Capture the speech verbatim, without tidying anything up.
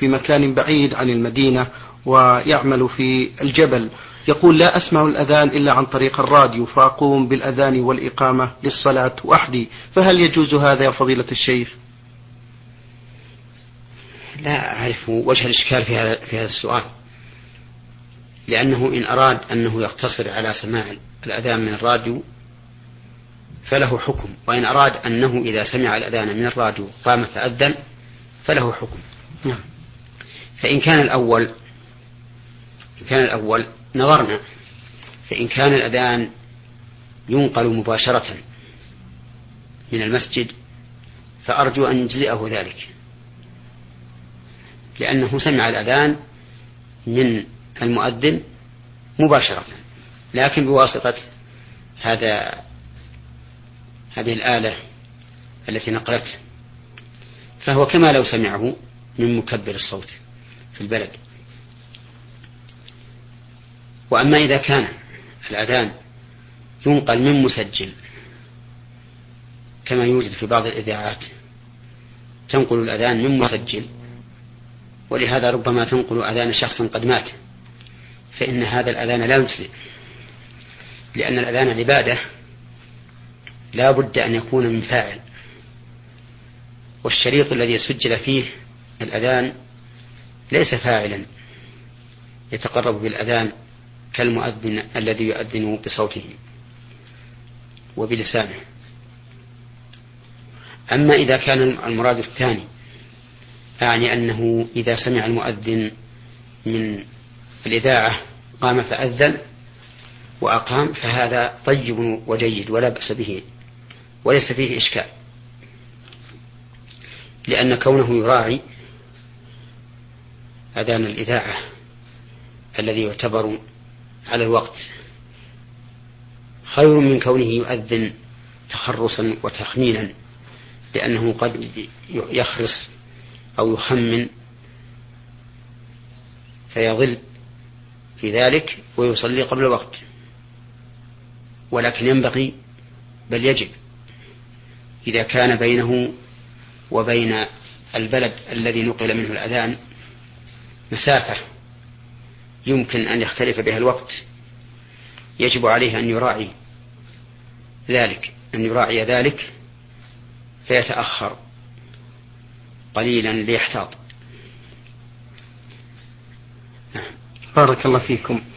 في مكان بعيد عن المدينة ويعمل في الجبل، يقول لا أسمع الأذان إلا عن طريق الراديو، فأقوم بالأذان والإقامة للصلاة وحدي، فهل يجوز هذا يا فضيلة الشيخ؟ لا أعرف وجه الإشكال في هذا في هذا السؤال، لأنه إن أراد أنه يقتصر على سماع الأذان من الراديو فله حكم، وإن أراد أنه إذا سمع الأذان من الراديو قام فأذن فله حكم. فإن كان الأول إن كان الأول نظرنا، فإن كان الأذان ينقل مباشرة من المسجد فأرجو أن يجزئه ذلك، لأنه سمع الأذان من المؤذن مباشرة، لكن بواسطة هذا هذه الآلة التي نقلته، فهو كما لو سمعه من مكبر الصوت في البلد. وأما إذا كان الأذان ينقل من مسجل كما يوجد في بعض الإذاعات، تنقل الأذان من مسجل، ولهذا ربما تنقل أذان شخص قد مات، فإن هذا الأذان لا يجزئ، لأن الأذان عبادة لا بد أن يكون من فاعل، والشريط الذي سجل فيه الأذان ليس فاعلا يتقرب بالأذان كالمؤذن الذي يؤذن بصوته وبلسانه. أما إذا كان المراد الثاني، أعني أنه إذا سمع المؤذن من الإذاعة قام فأذن وأقام، فهذا طيب وجيد ولا بأس به وليس فيه إشكال، لأن كونه يراعي أذان الإذاعة الذي يعتبر على الوقت خير من كونه يؤذن تخرصا وتخمينا، لأنه قد يخرص أو يخمن فيضل في ذلك ويصلي قبل الوقت. ولكن ينبغي بل يجب إذا كان بينه وبين البلد الذي نقل منه الأذان مسافة يمكن أن يختلف بها الوقت، يجب عليه أن يراعي ذلك أن يراعي ذلك فيتأخر قليلا ليحتاط. بارك الله فيكم.